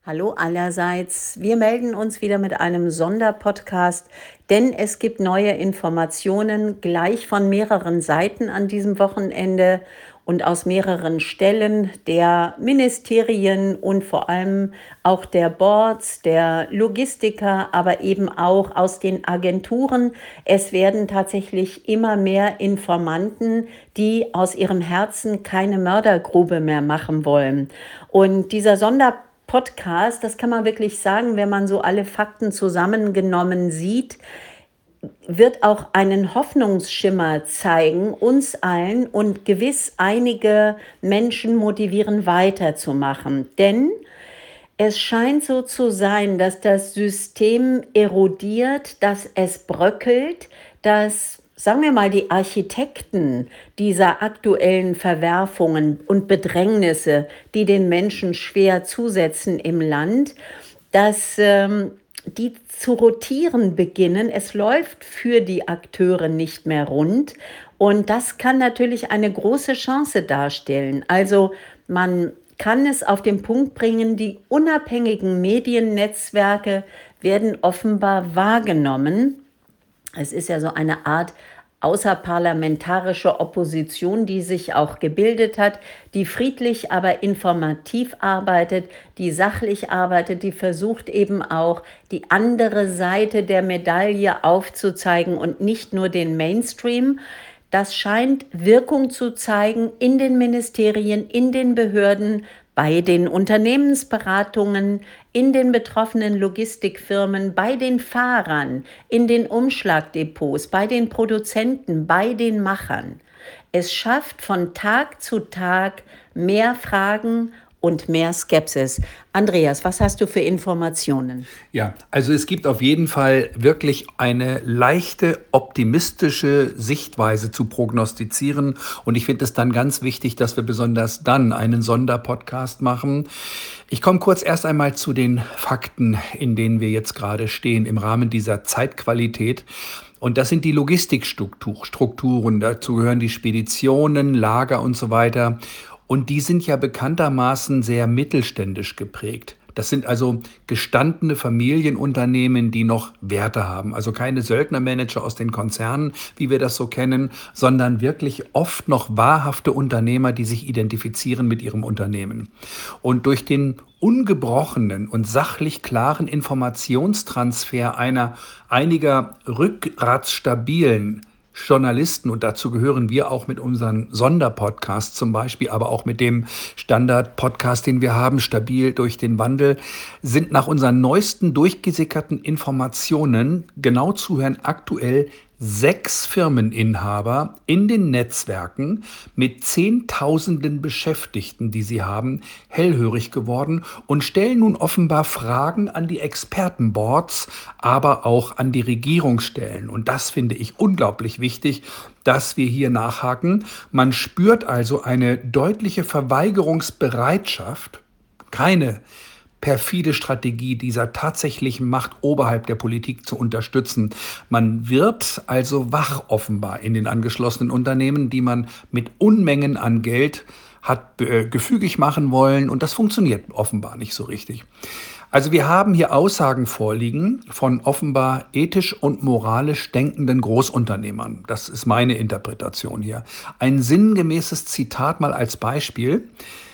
Hallo allerseits. Wir melden uns wieder mit einem Sonderpodcast, denn es gibt neue Informationen gleich von mehreren Seiten an diesem Wochenende und aus mehreren Stellen der Ministerien und vor allem auch der Boards, der Logistiker, aber eben auch aus den Agenturen. Es werden tatsächlich immer mehr Informanten, die aus ihrem Herzen keine Mördergrube mehr machen wollen. Und dieser Sonderpodcast, das kann man wirklich sagen, wenn man so alle Fakten zusammengenommen sieht, wird auch einen Hoffnungsschimmer zeigen, uns allen und gewiss einige Menschen motivieren, weiterzumachen. Denn es scheint so zu sein, dass das System erodiert, dass es bröckelt, dass, sagen wir mal, die Architekten dieser aktuellen Verwerfungen und Bedrängnisse, die den Menschen schwer zusetzen im Land, dass die zu rotieren beginnen. Es läuft für die Akteure nicht mehr rund. Und das kann natürlich eine große Chance darstellen. Also man kann es auf den Punkt bringen, die unabhängigen Mediennetzwerke werden offenbar wahrgenommen. Es ist ja so eine Art außerparlamentarische Opposition, die sich auch gebildet hat, die friedlich, aber informativ arbeitet, die sachlich arbeitet, die versucht eben auch die andere Seite der Medaille aufzuzeigen und nicht nur den Mainstream. Das scheint Wirkung zu zeigen in den Ministerien, in den Behörden, bei den Unternehmensberatungen, in den betroffenen Logistikfirmen, bei den Fahrern, in den Umschlagdepots, bei den Produzenten, bei den Machern. Es schafft von Tag zu Tag mehr Fragen und mehr Skepsis. Andreas, was hast du für Informationen? Ja, also es gibt auf jeden Fall wirklich eine leichte optimistische Sichtweise zu prognostizieren. Und ich finde es dann ganz wichtig, dass wir besonders dann einen Sonderpodcast machen. Ich komme kurz erst einmal zu den Fakten, in denen wir jetzt gerade stehen im Rahmen dieser Zeitqualität. Und das sind die Logistikstrukturen. Dazu gehören die Speditionen, Lager und so weiter. Und die sind ja bekanntermaßen sehr mittelständisch geprägt. Das sind also gestandene Familienunternehmen, die noch Werte haben. Also keine Söldnermanager aus den Konzernen, wie wir das so kennen, sondern wirklich oft noch wahrhafte Unternehmer, die sich identifizieren mit ihrem Unternehmen. Und durch den ungebrochenen und sachlich klaren Informationstransfer einiger rückgratsstabilen Journalisten, und dazu gehören wir auch mit unseren Sonderpodcasts zum Beispiel, aber auch mit dem Standard-Podcast, den wir haben, stabil durch den Wandel, sind nach unseren neuesten durchgesickerten Informationen, genau zuhören, aktuell 6 Firmeninhaber in den Netzwerken mit Zehntausenden Beschäftigten, die sie haben, hellhörig geworden und stellen nun offenbar Fragen an die Expertenboards, aber auch an die Regierungsstellen. Und das finde ich unglaublich wichtig, dass wir hier nachhaken. Man spürt also eine deutliche Verweigerungsbereitschaft, keine perfide Strategie dieser tatsächlichen Macht oberhalb der Politik zu unterstützen. Man wird also wach offenbar in den angeschlossenen Unternehmen, die man mit Unmengen an Geld hat gefügig machen wollen, und das funktioniert offenbar nicht so richtig. Also wir haben hier Aussagen vorliegen von offenbar ethisch und moralisch denkenden Großunternehmern. Das ist meine Interpretation hier. Ein sinngemäßes Zitat mal als Beispiel: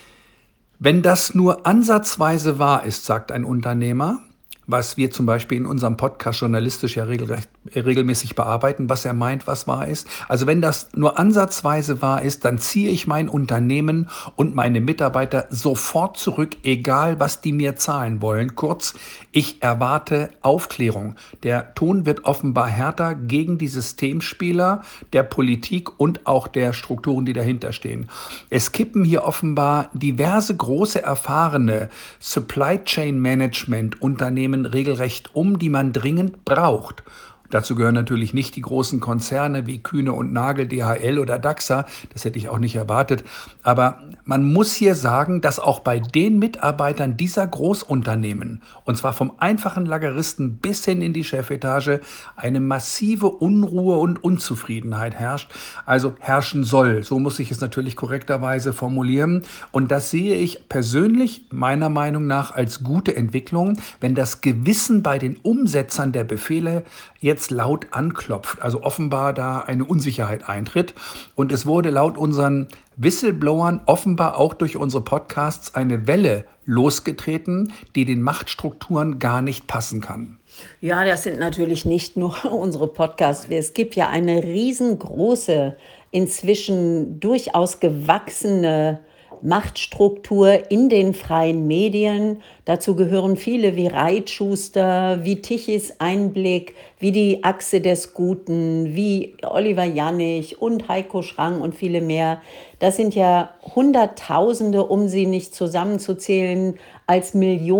Wenn das nur ansatzweise wahr ist, sagt ein Unternehmer, was wir zum Beispiel in unserem Podcast journalistisch ja regelmäßig bearbeiten, was er meint, was wahr ist. Also wenn das nur ansatzweise wahr ist, dann ziehe ich mein Unternehmen und meine Mitarbeiter sofort zurück, egal was die mir zahlen wollen. Kurz, ich erwarte Aufklärung. Der Ton wird offenbar härter gegen die Systemspieler der Politik und auch der Strukturen, die dahinter stehen. Es kippen hier offenbar diverse große, erfahrene Supply Chain Management Unternehmen regelrecht um, die man dringend braucht. Dazu gehören natürlich nicht die großen Konzerne wie Kühne und Nagel, DHL oder Dachser. Das hätte ich auch nicht erwartet. Aber man muss hier sagen, dass auch bei den Mitarbeitern dieser Großunternehmen, und zwar vom einfachen Lageristen bis hin in die Chefetage, eine massive Unruhe und Unzufriedenheit herrscht. Also herrschen soll. So muss ich es natürlich korrekterweise formulieren. Und das sehe ich persönlich meiner Meinung nach als gute Entwicklung, wenn das Gewissen bei den Umsetzern der Befehle jetzt laut anklopft, also offenbar da eine Unsicherheit eintritt. Und es wurde laut unseren Whistleblowern offenbar auch durch unsere Podcasts eine Welle losgetreten, die den Machtstrukturen gar nicht passen kann. Ja, das sind natürlich nicht nur unsere Podcasts. Es gibt ja eine riesengroße, inzwischen durchaus gewachsene Machtstruktur in den freien Medien. Dazu gehören viele wie Reitschuster, wie Tichys Einblick, wie die Achse des Guten, wie Oliver Jannig und Heiko Schrang und viele mehr. Das sind ja Hunderttausende, um sie nicht zusammenzuzählen, als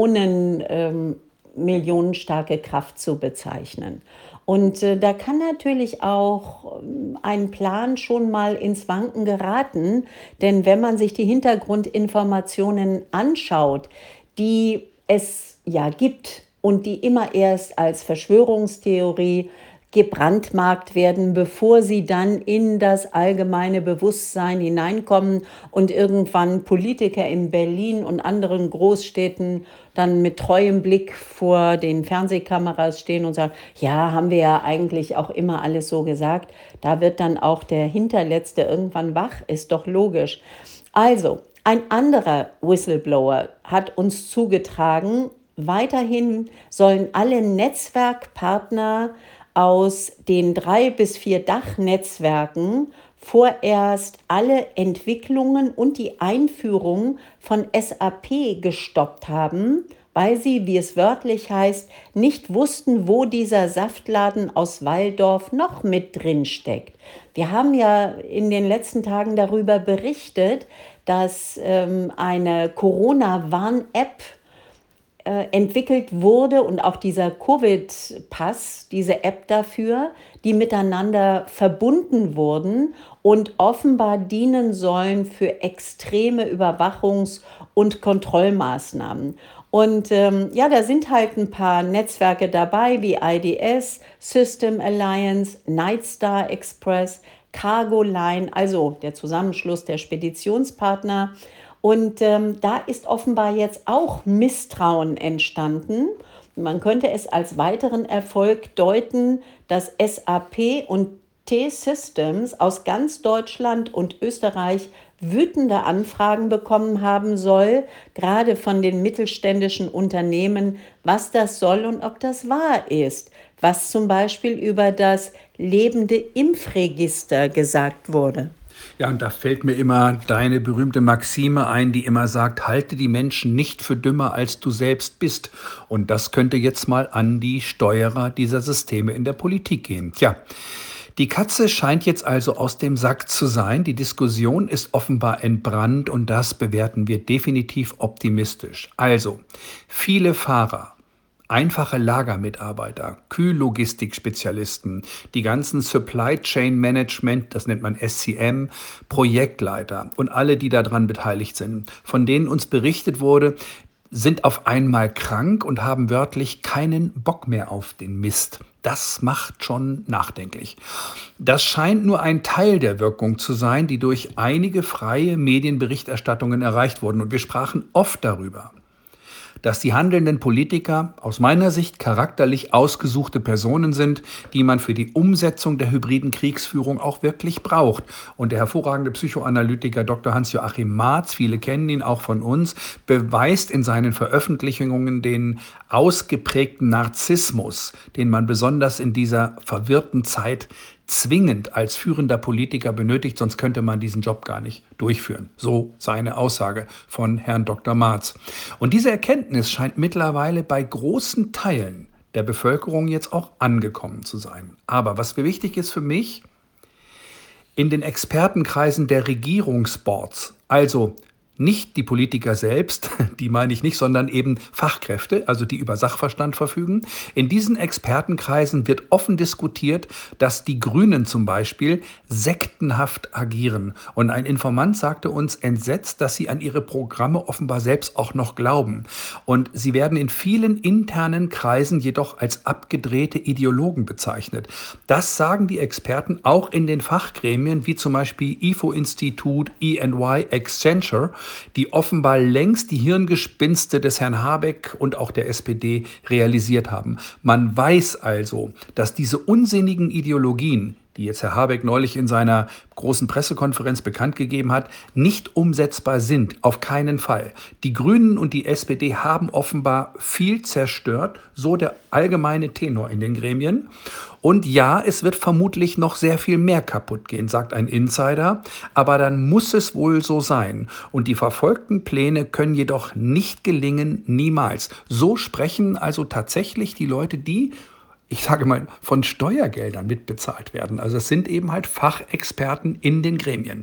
millionenstarke Kraft zu bezeichnen. Und da kann natürlich auch ein Plan schon mal ins Wanken geraten, denn wenn man sich die Hintergrundinformationen anschaut, die es ja gibt und die immer erst als Verschwörungstheorie gebrandmarkt werden, bevor sie dann in das allgemeine Bewusstsein hineinkommen und irgendwann Politiker in Berlin und anderen Großstädten dann mit treuem Blick vor den Fernsehkameras stehen und sagen, ja, haben wir ja eigentlich auch immer alles so gesagt. Da wird dann auch der Hinterletzte irgendwann wach, ist doch logisch. Also, ein anderer Whistleblower hat uns zugetragen, weiterhin sollen alle Netzwerkpartner aus den 3 bis 4 Dachnetzwerken vorerst alle Entwicklungen und die Einführung von SAP gestoppt haben, weil sie, wie es wörtlich heißt, nicht wussten, wo dieser Saftladen aus Walldorf noch mit drin steckt. Wir haben ja in den letzten Tagen darüber berichtet, dass eine Corona-Warn-App entwickelt wurde und auch dieser Covid-Pass, diese App dafür, die miteinander verbunden wurden und offenbar dienen sollen für extreme Überwachungs- und Kontrollmaßnahmen. Und ja, da sind halt ein paar Netzwerke dabei wie IDS, System Alliance, Nightstar Express, Cargo Line, also der Zusammenschluss der Speditionspartner. Und da ist offenbar jetzt auch Misstrauen entstanden. Man könnte es als weiteren Erfolg deuten, dass SAP und T-Systems aus ganz Deutschland und Österreich wütende Anfragen bekommen haben soll, gerade von den mittelständischen Unternehmen, was das soll und ob das wahr ist, was zum Beispiel über das lebende Impfregister gesagt wurde. Ja, und da fällt mir immer deine berühmte Maxime ein, die immer sagt, halte die Menschen nicht für dümmer, als du selbst bist. Und das könnte jetzt mal an die Steuerer dieser Systeme in der Politik gehen. Tja, die Katze scheint jetzt also aus dem Sack zu sein. Die Diskussion ist offenbar entbrannt und das bewerten wir definitiv optimistisch. Also, viele Fahrer, einfache Lagermitarbeiter, Kühllogistikspezialisten, die ganzen Supply Chain Management, das nennt man SCM, Projektleiter und alle, die daran beteiligt sind, von denen uns berichtet wurde, sind auf einmal krank und haben wörtlich keinen Bock mehr auf den Mist. Das macht schon nachdenklich. Das scheint nur ein Teil der Wirkung zu sein, die durch einige freie Medienberichterstattungen erreicht wurden. Und wir sprachen oft darüber, dass die handelnden Politiker aus meiner Sicht charakterlich ausgesuchte Personen sind, die man für die Umsetzung der hybriden Kriegsführung auch wirklich braucht. Und der hervorragende Psychoanalytiker Dr. Hans-Joachim Marz, viele kennen ihn auch von uns, beweist in seinen Veröffentlichungen den ausgeprägten Narzissmus, den man besonders in dieser verwirrten Zeit zwingend als führender Politiker benötigt, sonst könnte man diesen Job gar nicht durchführen. So seine Aussage von Herrn Dr. Marz. Und diese Erkenntnis scheint mittlerweile bei großen Teilen der Bevölkerung jetzt auch angekommen zu sein. Aber was wichtig ist für mich, in den Expertenkreisen der Regierungsboards, also nicht die Politiker selbst, die meine ich nicht, sondern eben Fachkräfte, also die über Sachverstand verfügen. In diesen Expertenkreisen wird offen diskutiert, dass die Grünen zum Beispiel sektenhaft agieren. Und ein Informant sagte uns entsetzt, dass sie an ihre Programme offenbar selbst auch noch glauben. Und sie werden in vielen internen Kreisen jedoch als abgedrehte Ideologen bezeichnet. Das sagen die Experten auch in den Fachgremien, wie zum Beispiel IFO-Institut, EY, Accenture, die offenbar längst die Hirngespinste des Herrn Habeck und auch der SPD realisiert haben. Man weiß also, dass diese unsinnigen Ideologien, die jetzt Herr Habeck neulich in seiner großen Pressekonferenz bekannt gegeben hat, nicht umsetzbar sind. Auf keinen Fall. Die Grünen und die SPD haben offenbar viel zerstört, so der allgemeine Tenor in den Gremien. Und ja, es wird vermutlich noch sehr viel mehr kaputt gehen, sagt ein Insider. Aber dann muss es wohl so sein. Und die verfolgten Pläne können jedoch nicht gelingen, niemals. So sprechen also tatsächlich die Leute, die, ich sage mal, von Steuergeldern mitbezahlt werden. Also es sind eben halt Fachexperten in den Gremien.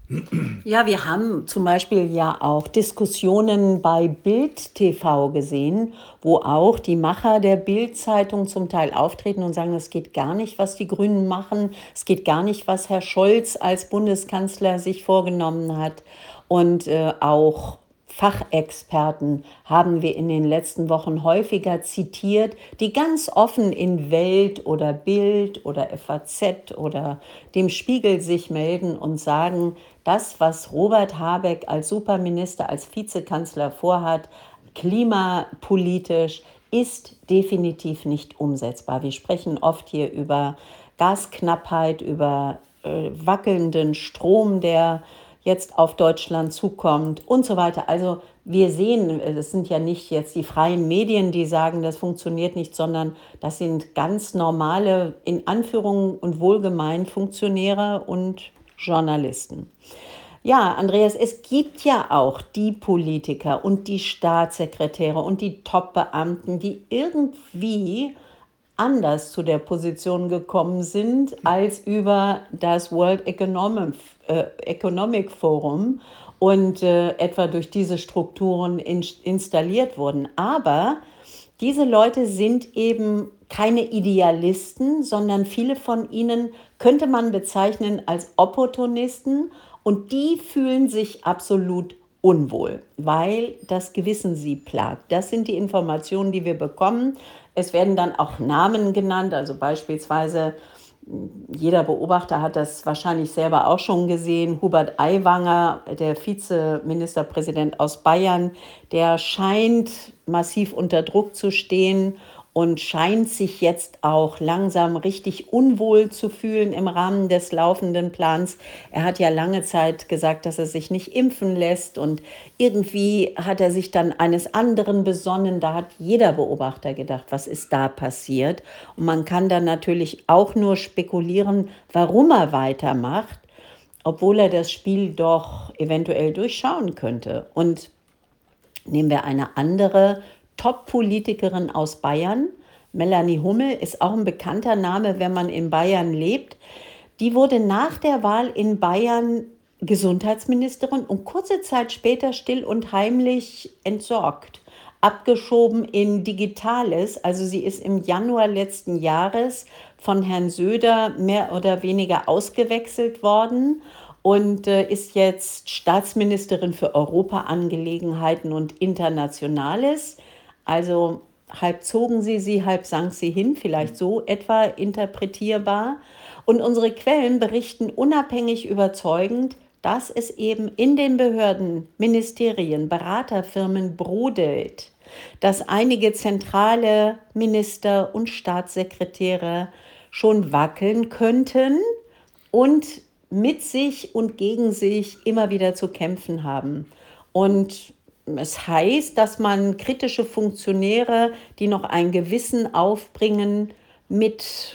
Ja, wir haben zum Beispiel ja auch Diskussionen bei Bild TV gesehen, wo auch die Macher der Bild-Zeitung zum Teil auftreten und sagen, es geht gar nicht, was die Grünen machen, es geht gar nicht, was Herr Scholz als Bundeskanzler sich vorgenommen hat. Und auch Fachexperten haben wir in den letzten Wochen häufiger zitiert, die ganz offen in Welt oder Bild oder FAZ oder dem Spiegel sich melden und sagen, das, was Robert Habeck als Superminister, als Vizekanzler vorhat, klimapolitisch, ist definitiv nicht umsetzbar. Wir sprechen oft hier über Gasknappheit, über wackelnden Strom, der jetzt auf Deutschland zukommt und so weiter. Also wir sehen, das sind ja nicht jetzt die freien Medien, die sagen, das funktioniert nicht, sondern das sind ganz normale, in Anführungen und wohlgemeint, Funktionäre und Journalisten. Ja, Andreas, es gibt ja auch die Politiker und die Staatssekretäre und die Top-Beamten, die irgendwie anders zu der Position gekommen sind als über das World Economic Forum und etwa durch diese Strukturen installiert wurden. Aber diese Leute sind eben keine Idealisten, sondern viele von ihnen könnte man bezeichnen als Opportunisten und die fühlen sich absolut unwohl, weil das Gewissen sie plagt. Das sind die Informationen, die wir bekommen. Es werden dann auch Namen genannt, also beispielsweise, jeder Beobachter hat das wahrscheinlich selber auch schon gesehen, Hubert Aiwanger, der Vizeministerpräsident aus Bayern, der scheint massiv unter Druck zu stehen und scheint sich jetzt auch langsam richtig unwohl zu fühlen im Rahmen des laufenden Plans. Er hat ja lange Zeit gesagt, dass er sich nicht impfen lässt und irgendwie hat er sich dann eines anderen besonnen. Da hat jeder Beobachter gedacht, was ist da passiert? Und man kann dann natürlich auch nur spekulieren, warum er weitermacht, obwohl er das Spiel doch eventuell durchschauen könnte. Und nehmen wir eine andere Top-Politikerin aus Bayern. Melanie Hummel ist auch ein bekannter Name, wenn man in Bayern lebt. Die wurde nach der Wahl in Bayern Gesundheitsministerin und kurze Zeit später still und heimlich entsorgt, abgeschoben in Digitales. Also sie ist im Januar letzten Jahres von Herrn Söder mehr oder weniger ausgewechselt worden und ist jetzt Staatsministerin für Europaangelegenheiten und Internationales. Also halb zogen sie, halb sank sie hin, vielleicht so etwa interpretierbar. Und unsere Quellen berichten unabhängig überzeugend, dass es eben in den Behörden, Ministerien, Beraterfirmen brodelt, dass einige zentrale Minister und Staatssekretäre schon wackeln könnten und mit sich und gegen sich immer wieder zu kämpfen haben. Und es heißt, dass man kritische Funktionäre, die noch ein Gewissen aufbringen, mit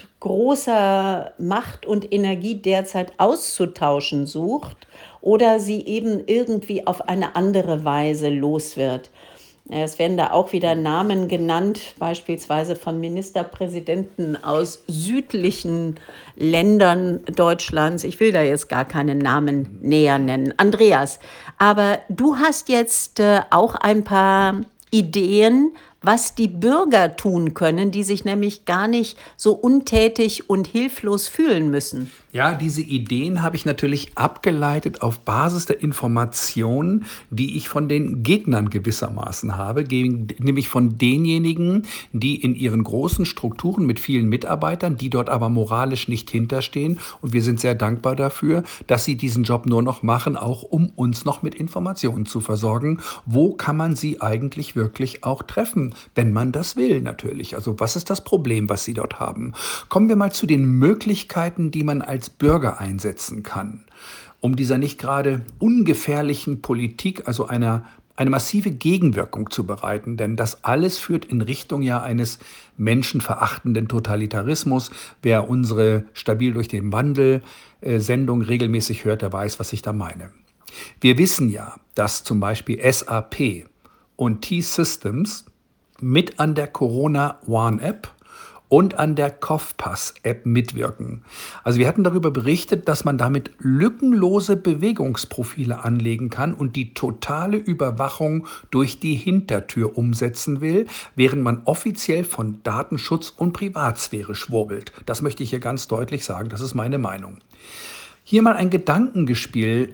großer Macht und Energie derzeit auszutauschen sucht oder sie eben irgendwie auf eine andere Weise los wird. Es werden da auch wieder Namen genannt, beispielsweise von Ministerpräsidenten aus südlichen Ländern Deutschlands. Ich will da jetzt gar keine Namen näher nennen. Andreas, Aber du hast jetzt auch ein paar Ideen, was die Bürger tun können, die sich nämlich gar nicht so untätig und hilflos fühlen müssen. Ja, diese Ideen habe ich natürlich abgeleitet auf Basis der Informationen, die ich von den Gegnern gewissermaßen habe, nämlich von denjenigen, die in ihren großen Strukturen mit vielen Mitarbeitern, die dort aber moralisch nicht hinterstehen. Und wir sind sehr dankbar dafür, dass sie diesen Job nur noch machen, auch um uns noch mit Informationen zu versorgen. Wo kann man sie eigentlich wirklich auch treffen, wenn man das will natürlich? Also was ist das Problem, was sie dort haben? Kommen wir mal zu den Möglichkeiten, die man als Bürger einsetzen kann, um dieser nicht gerade ungefährlichen Politik, also eine massive Gegenwirkung zu bereiten. Denn das alles führt in Richtung ja eines menschenverachtenden Totalitarismus. Wer unsere Stabil durch den Wandel Sendung regelmäßig hört, der weiß, was ich da meine. Wir wissen ja, dass zum Beispiel SAP und T-Systems mit an der Corona One App und an der Kopfpass-App mitwirken. Also wir hatten darüber berichtet, dass man damit lückenlose Bewegungsprofile anlegen kann und die totale Überwachung durch die Hintertür umsetzen will, während man offiziell von Datenschutz und Privatsphäre schwurbelt. Das möchte ich hier ganz deutlich sagen, das ist meine Meinung. Hier mal ein Gedankenspiel,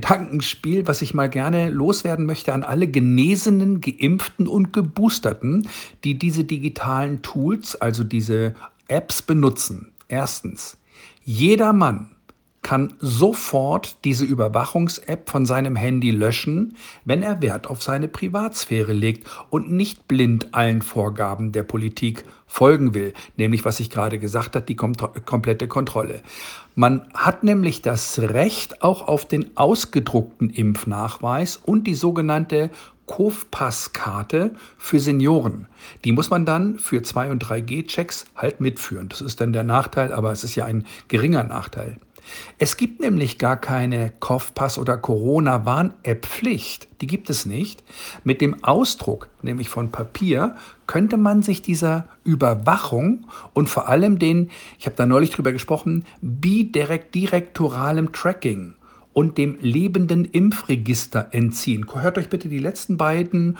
was ich mal gerne loswerden möchte an alle Genesenen, Geimpften und Geboosterten, die diese digitalen Tools, also diese Apps benutzen. Erstens, jeder Mann kann sofort diese Überwachungs-App von seinem Handy löschen, wenn er Wert auf seine Privatsphäre legt und nicht blind allen Vorgaben der Politik folgen will, nämlich was ich gerade gesagt habe, die komplette Kontrolle. Man hat nämlich das Recht auch auf den ausgedruckten Impfnachweis und die sogenannte Kopfpasskarte für Senioren. Die muss man dann für 2- und 3G-Checks halt mitführen. Das ist dann der Nachteil, aber es ist ja ein geringer Nachteil. Es gibt nämlich gar keine Kopfpass- oder Corona-Warn-App-Pflicht. Die gibt es nicht. Mit dem Ausdruck, nämlich von Papier, könnte man sich dieser Überwachung und vor allem ich habe da neulich drüber gesprochen, bidirektoralem Tracking und dem lebenden Impfregister entziehen. Hört euch bitte die letzten beiden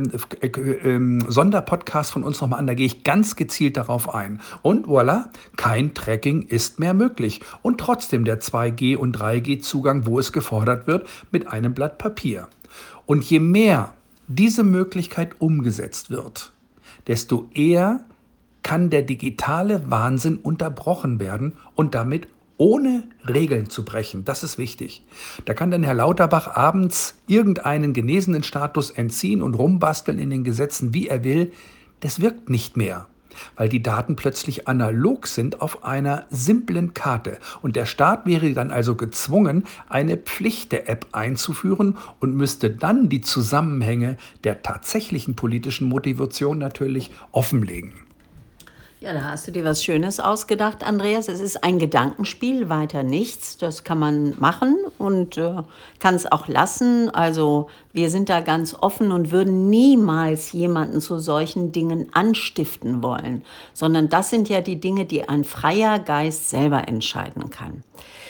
Sonderpodcasts von uns nochmal an, da gehe ich ganz gezielt darauf ein. Und voilà, kein Tracking ist mehr möglich. Und trotzdem der 2G- und 3G-Zugang, wo es gefordert wird, mit einem Blatt Papier. Und je mehr diese Möglichkeit umgesetzt wird, desto eher kann der digitale Wahnsinn unterbrochen werden und damit ohne Regeln zu brechen. Das ist wichtig. Da kann dann Herr Lauterbach abends irgendeinen genesenen Status entziehen und rumbasteln in den Gesetzen, wie er will. Das wirkt nicht mehr, weil die Daten plötzlich analog sind auf einer simplen Karte. Und der Staat wäre dann also gezwungen, eine Pflicht der App einzuführen und müsste dann die Zusammenhänge der tatsächlichen politischen Motivation natürlich offenlegen. Ja, da hast du dir was Schönes ausgedacht, Andreas. Es ist ein Gedankenspiel, weiter nichts. Das kann man machen und kann es auch lassen. Also wir sind da ganz offen und würden niemals jemanden zu solchen Dingen anstiften wollen, sondern das sind ja die Dinge, die ein freier Geist selber entscheiden kann.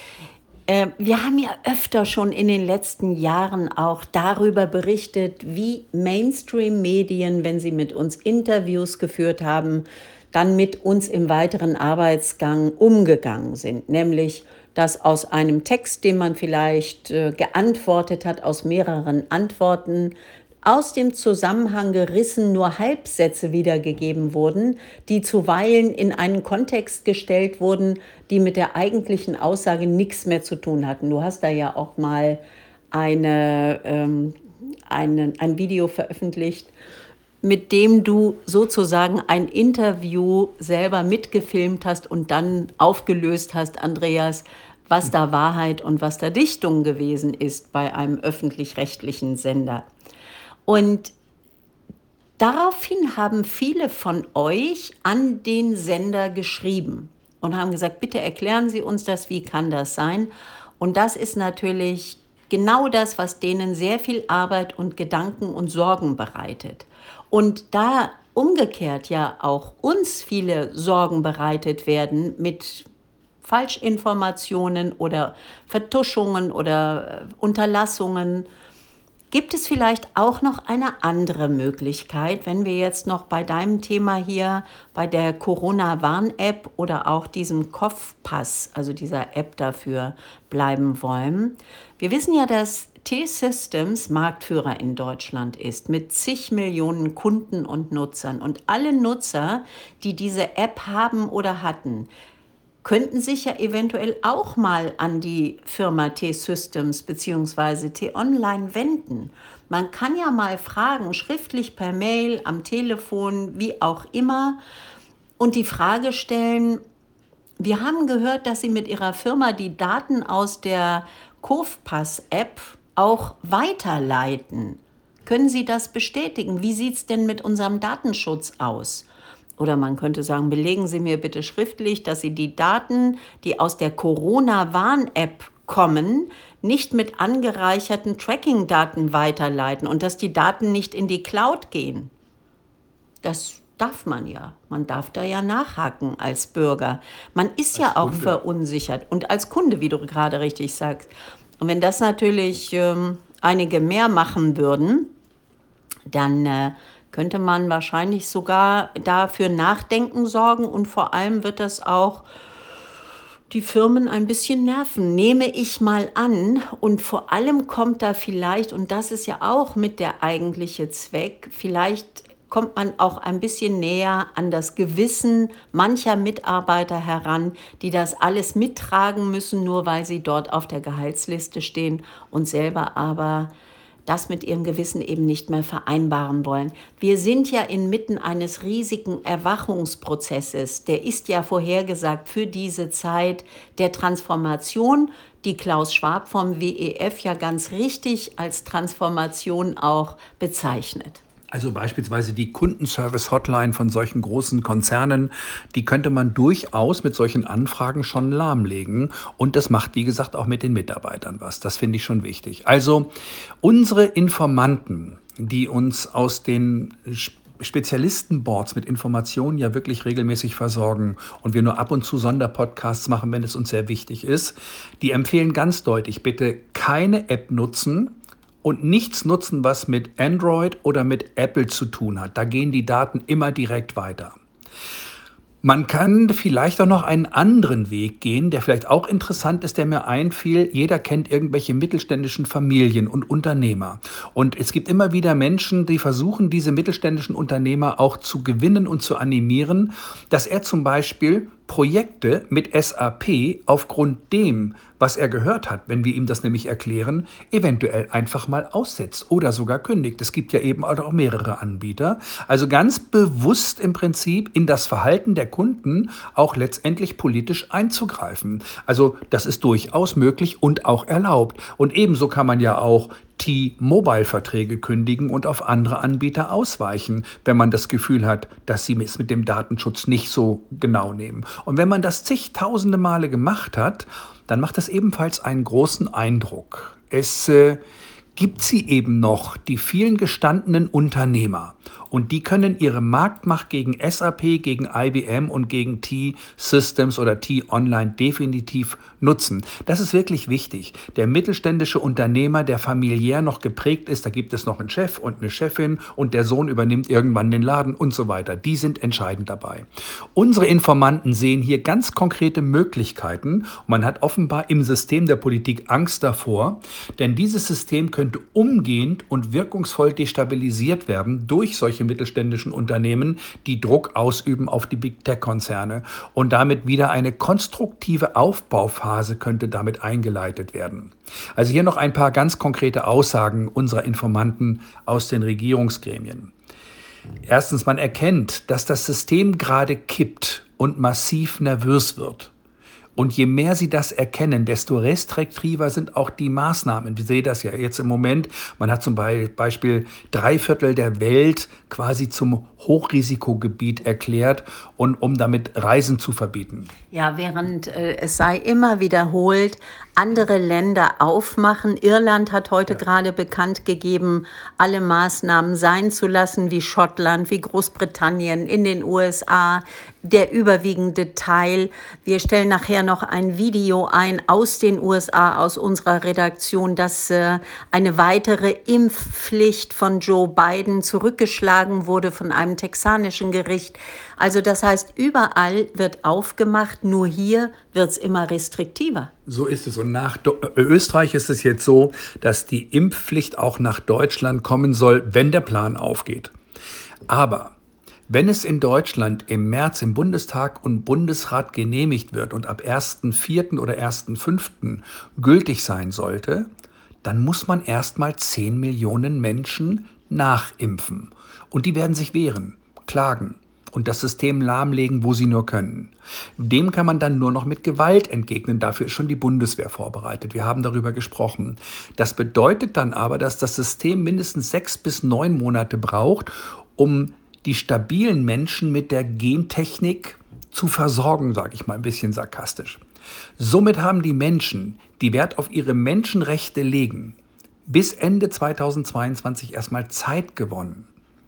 Wir haben ja öfter schon in den letzten Jahren auch darüber berichtet, wie Mainstream-Medien, wenn sie mit uns Interviews geführt haben, dann mit uns im weiteren Arbeitsgang umgegangen sind. Nämlich, dass aus einem Text, den man vielleicht geantwortet hat, aus mehreren Antworten, aus dem Zusammenhang gerissen nur Halbsätze wiedergegeben wurden, die zuweilen in einen Kontext gestellt wurden, die mit der eigentlichen Aussage nichts mehr zu tun hatten. Du hast da ja auch mal ein Video veröffentlicht, mit dem du sozusagen ein Interview selber mitgefilmt hast und dann aufgelöst hast, Andreas, was da Wahrheit und was da Dichtung gewesen ist bei einem öffentlich-rechtlichen Sender. Und daraufhin haben viele von euch an den Sender geschrieben und haben gesagt, bitte erklären Sie uns das, wie kann das sein? Und das ist natürlich genau das, was denen sehr viel Arbeit und Gedanken und Sorgen bereitet. Und da umgekehrt ja auch uns viele Sorgen bereitet werden mit Falschinformationen oder Vertuschungen oder Unterlassungen, Gibt es vielleicht auch noch eine andere Möglichkeit, wenn wir jetzt noch bei deinem Thema hier, bei der Corona-Warn-App oder auch diesem Kopfpass, also dieser App dafür, bleiben wollen? Wir wissen ja, dass T-Systems Marktführer in Deutschland ist mit zig Millionen Kunden und Nutzern. Und alle Nutzer, die diese App haben oder hatten, könnten sich ja eventuell auch mal an die Firma T-Systems bzw. T-Online wenden. Man kann ja mal fragen, schriftlich per Mail, am Telefon, wie auch immer, und die Frage stellen: Wir haben gehört, dass Sie mit Ihrer Firma die Daten aus der Kofpass-App auch weiterleiten. Können Sie das bestätigen? Wie sieht es denn mit unserem Datenschutz aus? Oder man könnte sagen, belegen Sie mir bitte schriftlich, dass Sie die Daten, die aus der Corona-Warn-App kommen, nicht mit angereicherten Tracking-Daten weiterleiten und dass die Daten nicht in die Cloud gehen. Das darf man ja. Man darf da ja nachhaken als Bürger. Man ist ja Als auch Kunde. verunsichert und als Kunde, wie du gerade richtig sagst. Und wenn das natürlich einige mehr machen würden, dann könnte man wahrscheinlich sogar dafür Nachdenken sorgen und vor allem wird das auch die Firmen ein bisschen nerven, nehme ich mal an. Und vor allem kommt da vielleicht, und das ist ja auch mit der eigentliche Zweck, vielleicht kommt man auch ein bisschen näher an das Gewissen mancher Mitarbeiter heran, die das alles mittragen müssen, nur weil sie dort auf der Gehaltsliste stehen und selber aber das mit ihrem Gewissen eben nicht mehr vereinbaren wollen. Wir sind ja inmitten eines riesigen Erwachungsprozesses. Der ist ja vorhergesagt für diese Zeit der Transformation, die Klaus Schwab vom WEF ja ganz richtig als Transformation auch bezeichnet. Also beispielsweise die Kundenservice-Hotline von solchen großen Konzernen, die könnte man durchaus mit solchen Anfragen schon lahmlegen. Und das macht, wie gesagt, auch mit den Mitarbeitern was. Das finde ich schon wichtig. Also unsere Informanten, die uns aus den Spezialistenboards mit Informationen ja wirklich regelmäßig versorgen und wir nur ab und zu Sonderpodcasts machen, wenn es uns sehr wichtig ist, die empfehlen ganz deutlich, bitte keine App nutzen und nichts nutzen, was mit Android oder mit Apple zu tun hat. Da gehen die Daten immer direkt weiter. Man kann vielleicht auch noch einen anderen Weg gehen, der vielleicht auch interessant ist, der mir einfiel. Jeder kennt irgendwelche mittelständischen Familien und Unternehmer. Und es gibt immer wieder Menschen, die versuchen, diese mittelständischen Unternehmer auch zu gewinnen und zu animieren, dass er zum Beispiel Projekte mit SAP aufgrund dem, was er gehört hat, wenn wir ihm das nämlich erklären, eventuell einfach mal aussetzt oder sogar kündigt. Es gibt ja eben auch mehrere Anbieter. Also ganz bewusst im Prinzip in das Verhalten der Kunden auch letztendlich politisch einzugreifen. Also das ist durchaus möglich und auch erlaubt. Und ebenso kann man ja auch T-Mobile-Verträge kündigen und auf andere Anbieter ausweichen, wenn man das Gefühl hat, dass sie es mit dem Datenschutz nicht so genau nehmen. Und wenn man das zigtausende Male gemacht hat, dann macht das ebenfalls einen großen Eindruck. Es gibt sie eben noch, die vielen gestandenen Unternehmer. Und die können ihre Marktmacht gegen SAP, gegen IBM und gegen T-Systems oder T-Online definitiv nutzen. Das ist wirklich wichtig. Der mittelständische Unternehmer, der familiär noch geprägt ist, da gibt es noch einen Chef und eine Chefin und der Sohn übernimmt irgendwann den Laden und so weiter. Die sind entscheidend dabei. Unsere Informanten sehen hier ganz konkrete Möglichkeiten. Man hat offenbar im System der Politik Angst davor, denn dieses System könnte umgehend und wirkungsvoll destabilisiert werden durch solche mittelständischen Unternehmen, die Druck ausüben auf die Big Tech-Konzerne. Und damit wieder eine konstruktive Aufbauphase könnte damit eingeleitet werden. Also hier noch ein paar ganz konkrete Aussagen unserer Informanten aus den Regierungsgremien. Erstens, man erkennt, dass das System gerade kippt und massiv nervös wird. Und je mehr sie das erkennen, desto restriktiver sind auch die Maßnahmen. Wir sehen das ja jetzt im Moment. Man hat zum Beispiel 3/4 der Welt quasi zum Hochrisikogebiet erklärt, und um damit Reisen zu verbieten. Ja, während es sei immer wiederholt, andere Länder aufmachen. Irland hat heute Ja. gerade bekannt gegeben, alle Maßnahmen sein zu lassen, wie Schottland, wie Großbritannien, in den USA, der überwiegende Teil. Wir stellen nachher noch ein Video ein aus den USA, aus unserer Redaktion, dass eine weitere Impfpflicht von Joe Biden zurückgeschlagen wurde von einem texanischen Gericht. Also das heißt, überall wird aufgemacht, nur hier wird es immer restriktiver. So ist es. Und nach Österreich ist es jetzt so, dass die Impfpflicht auch nach Deutschland kommen soll, wenn der Plan aufgeht. Aber wenn es in Deutschland im März im Bundestag und Bundesrat genehmigt wird und ab 1.4. oder 1.5. gültig sein sollte, dann muss man erstmal 10 Millionen Menschen nachimpfen. Und die werden sich wehren, klagen und das System lahmlegen, wo sie nur können. Dem kann man dann nur noch mit Gewalt entgegnen. Dafür ist schon die Bundeswehr vorbereitet. Wir haben darüber gesprochen. Das bedeutet dann aber, dass das System mindestens 6 bis 9 Monate braucht, um die stabilen Menschen mit der Gentechnik zu versorgen, sage ich mal ein bisschen sarkastisch. Somit haben die Menschen, die Wert auf ihre Menschenrechte legen, bis Ende 2022 erstmal Zeit gewonnen.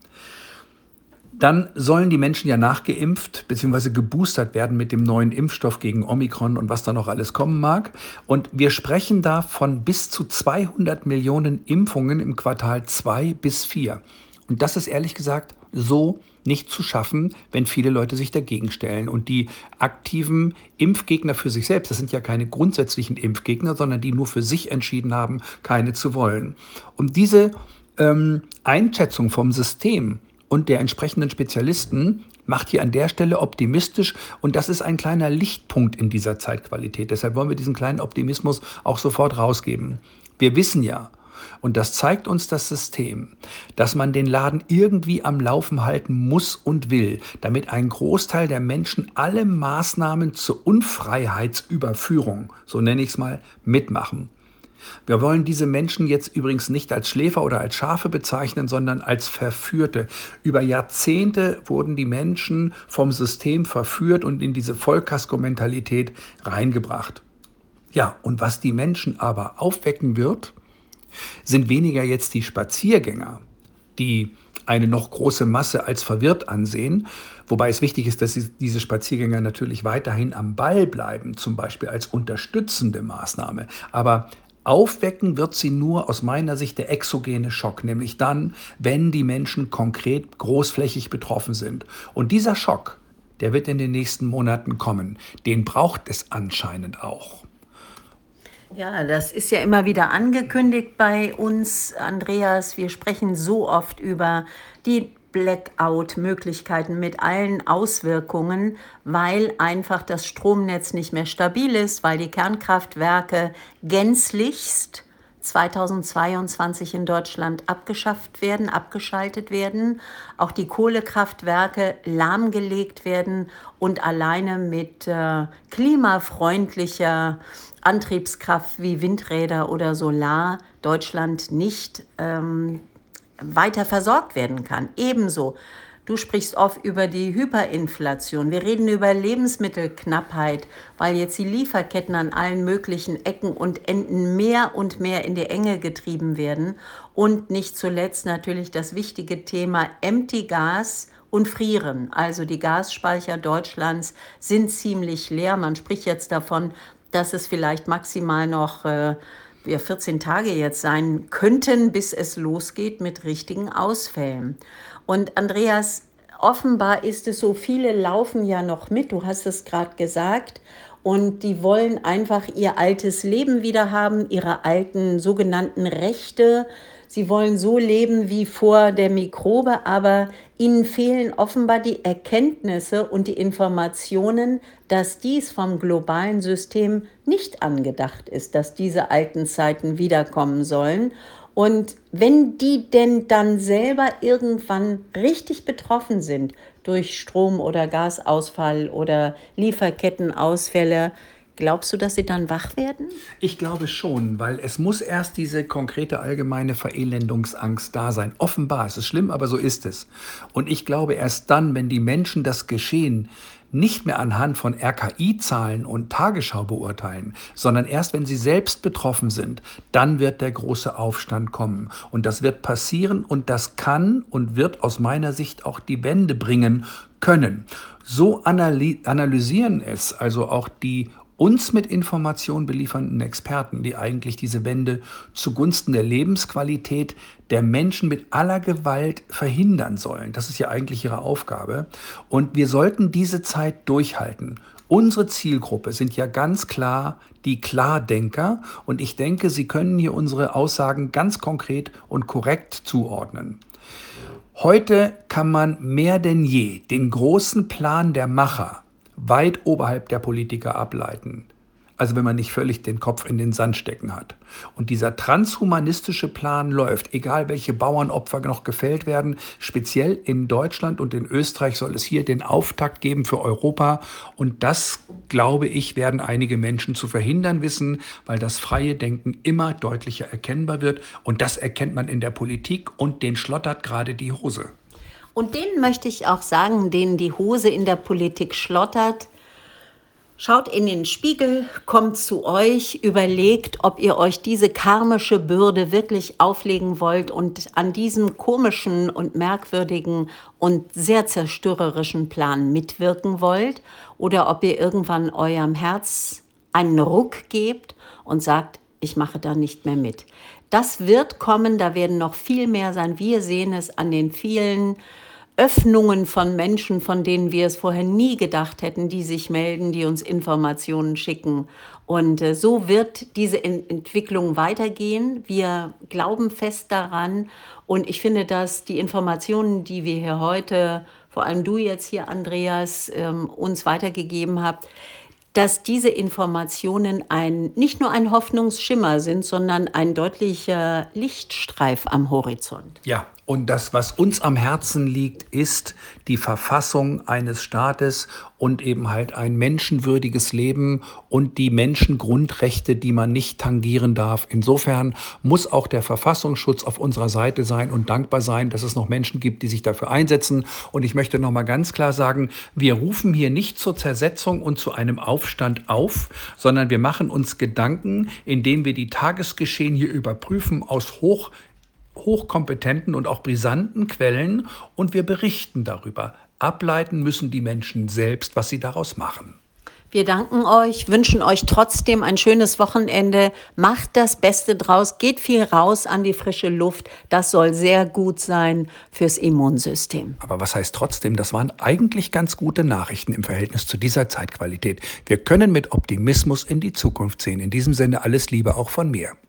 Dann sollen die Menschen ja nachgeimpft bzw. geboostert werden mit dem neuen Impfstoff gegen Omikron und was da noch alles kommen mag. Und wir sprechen da von bis zu 200 Millionen Impfungen im Quartal 2 bis 4. Und das ist ehrlich gesagt so nicht zu schaffen, wenn viele Leute sich dagegen stellen. Und die aktiven Impfgegner für sich selbst, das sind ja keine grundsätzlichen Impfgegner, sondern die nur für sich entschieden haben, keine zu wollen. Und diese Einschätzung vom System und der entsprechenden Spezialisten macht hier an der Stelle optimistisch. Und das ist ein kleiner Lichtpunkt in dieser Zeitqualität. Deshalb wollen wir diesen kleinen Optimismus auch sofort rausgeben. Wir wissen ja, und das zeigt uns das System, dass man den Laden irgendwie am Laufen halten muss und will, damit ein Großteil der Menschen alle Maßnahmen zur Unfreiheitsüberführung, so nenne ich es mal, mitmachen. Wir wollen diese Menschen jetzt übrigens nicht als Schläfer oder als Schafe bezeichnen, sondern als Verführte. Über Jahrzehnte wurden die Menschen vom System verführt und in diese Vollkasko-Mentalität reingebracht. Ja, und was die Menschen aber aufwecken wird, sind weniger jetzt die Spaziergänger, die eine noch große Masse als verwirrt ansehen, wobei es wichtig ist, dass diese Spaziergänger natürlich weiterhin am Ball bleiben, zum Beispiel als unterstützende Maßnahme. Aber aufwecken wird sie nur aus meiner Sicht der exogene Schock, nämlich dann, wenn die Menschen konkret großflächig betroffen sind. Und dieser Schock, der wird in den nächsten Monaten kommen. Den braucht es anscheinend auch. Ja, das ist ja immer wieder angekündigt bei uns, Andreas. Wir sprechen so oft über die Blackout-Möglichkeiten mit allen Auswirkungen, weil einfach das Stromnetz nicht mehr stabil ist, weil die Kernkraftwerke gänzlichst 2022 in Deutschland abgeschaltet werden, auch die Kohlekraftwerke lahmgelegt werden und alleine mit klimafreundlicher Antriebskraft wie Windräder oder Solar Deutschland nicht weiter versorgt werden kann. Ebenso, du sprichst oft über die Hyperinflation. Wir reden über Lebensmittelknappheit, weil jetzt die Lieferketten an allen möglichen Ecken und Enden mehr und mehr in die Enge getrieben werden. Und nicht zuletzt natürlich das wichtige Thema Empty Gas und Frieren. Also die Gasspeicher Deutschlands sind ziemlich leer. Man spricht jetzt davon, dass es vielleicht maximal noch 14 Tage jetzt sein könnten, bis es losgeht mit richtigen Ausfällen. Und Andreas, offenbar ist es so, viele laufen ja noch mit, du hast es gerade gesagt, und die wollen einfach ihr altes Leben wieder haben, ihre alten sogenannten Rechte. Sie wollen so leben wie vor der Mikrobe, aber ihnen fehlen offenbar die Erkenntnisse und die Informationen, dass dies vom globalen System nicht angedacht ist, dass diese alten Zeiten wiederkommen sollen. Und wenn die denn dann selber irgendwann richtig betroffen sind durch Strom- oder Gasausfall oder Lieferkettenausfälle, glaubst du, dass sie dann wach werden? Ich glaube schon, weil es muss erst diese konkrete allgemeine Verelendungsangst da sein. Offenbar, es ist schlimm, aber so ist es. Und ich glaube erst dann, wenn die Menschen das Geschehen nicht mehr anhand von RKI-Zahlen und Tagesschau beurteilen, sondern erst wenn sie selbst betroffen sind, dann wird der große Aufstand kommen. Und das wird passieren und das kann und wird aus meiner Sicht auch die Wende bringen können. So analysieren es also auch die uns mit Informationen beliefernden Experten, die eigentlich diese Wende zugunsten der Lebensqualität der Menschen mit aller Gewalt verhindern sollen. Das ist ja eigentlich ihre Aufgabe. Und wir sollten diese Zeit durchhalten. Unsere Zielgruppe sind ja ganz klar die Klardenker. Und ich denke, Sie können hier unsere Aussagen ganz konkret und korrekt zuordnen. Heute kann man mehr denn je den großen Plan der Macher weit oberhalb der Politiker ableiten. Also wenn man nicht völlig den Kopf in den Sand stecken hat. Und dieser transhumanistische Plan läuft, egal welche Bauernopfer noch gefällt werden. Speziell in Deutschland und in Österreich soll es hier den Auftakt geben für Europa. Und das, glaube ich, werden einige Menschen zu verhindern wissen, weil das freie Denken immer deutlicher erkennbar wird. Und das erkennt man in der Politik und denen schlottert gerade die Hose. Und denen möchte ich auch sagen, denen die Hose in der Politik schlottert: Schaut in den Spiegel, kommt zu euch, überlegt, ob ihr euch diese karmische Bürde wirklich auflegen wollt und an diesem komischen und merkwürdigen und sehr zerstörerischen Plan mitwirken wollt, oder ob ihr irgendwann eurem Herz einen Ruck gebt und sagt, ich mache da nicht mehr mit. Das wird kommen, da werden noch viel mehr sein. Wir sehen es an den vielen Öffnungen von Menschen, von denen wir es vorher nie gedacht hätten, die sich melden, die uns Informationen schicken. Und so wird diese Entwicklung weitergehen. Wir glauben fest daran. Und ich finde, dass die Informationen, die wir hier heute, vor allem du jetzt hier, Andreas, uns weitergegeben habt, dass diese Informationen nicht nur ein Hoffnungsschimmer sind, sondern ein deutlicher Lichtstreif am Horizont. Ja, und das, was uns am Herzen liegt, ist die Verfassung eines Staates und eben halt ein menschenwürdiges Leben und die Menschengrundrechte, die man nicht tangieren darf. Insofern muss auch der Verfassungsschutz auf unserer Seite sein und dankbar sein, dass es noch Menschen gibt, die sich dafür einsetzen. Und ich möchte noch mal ganz klar sagen, wir rufen hier nicht zur Zersetzung und zu einem Aufstand auf, sondern wir machen uns Gedanken, indem wir die Tagesgeschehen hier überprüfen aus hochkompetenten und auch brisanten Quellen und wir berichten darüber. Ableiten müssen die Menschen selbst, was sie daraus machen. Wir danken euch, wünschen euch trotzdem ein schönes Wochenende. Macht das Beste draus, geht viel raus an die frische Luft. Das soll sehr gut sein fürs Immunsystem. Aber was heißt trotzdem? Das waren eigentlich ganz gute Nachrichten im Verhältnis zu dieser Zeitqualität. Wir können mit Optimismus in die Zukunft sehen. In diesem Sinne alles Liebe auch von mir.